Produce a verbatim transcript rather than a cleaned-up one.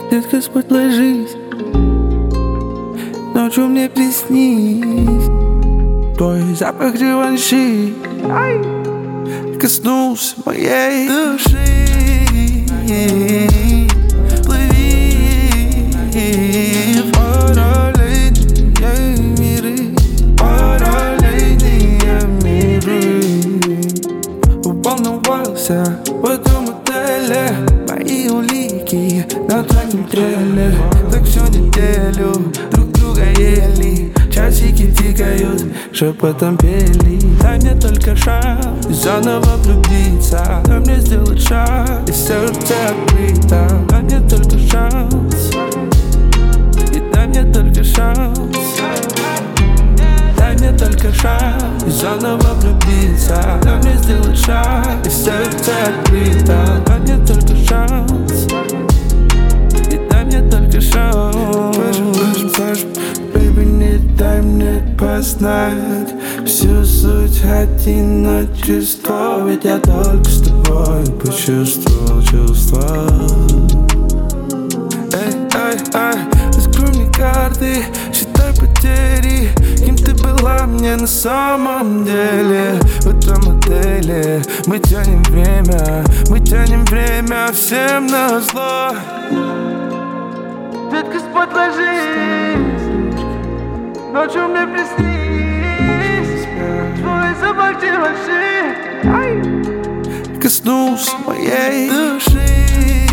Детка, Господь, ложись, ночью мне приснись твой запах реванши коснулся моей души. Плыви в параллельные миры, параллельные миры. Уволновался в этом отеле, мои улики на твоем треле. Так всю неделю друг друга ели, часики тикают, шепотом пели. Дай мне только шанс заново влюбиться, дай мне сделать шаг, и сердце открыто. Дай мне только шанс, и дай мне только шанс. Дай мне только шанс и заново влюбиться, дай мне сделать шаг, и сердце открыто. Дай мне только шанс, и дай мне только шанс. Baby, не дай мне познать всю суть одиночества, ведь я только с тобой почувствовал чувства. Эй, эй, эй, раскрой мне карты, считай потери, кем ты была мне на самом деле. В этом отеле мы тянем время, мы тянем время всем на зло. Ведь Господь, ложись, ночью мне приснись твой запах реванши коснулся моей души.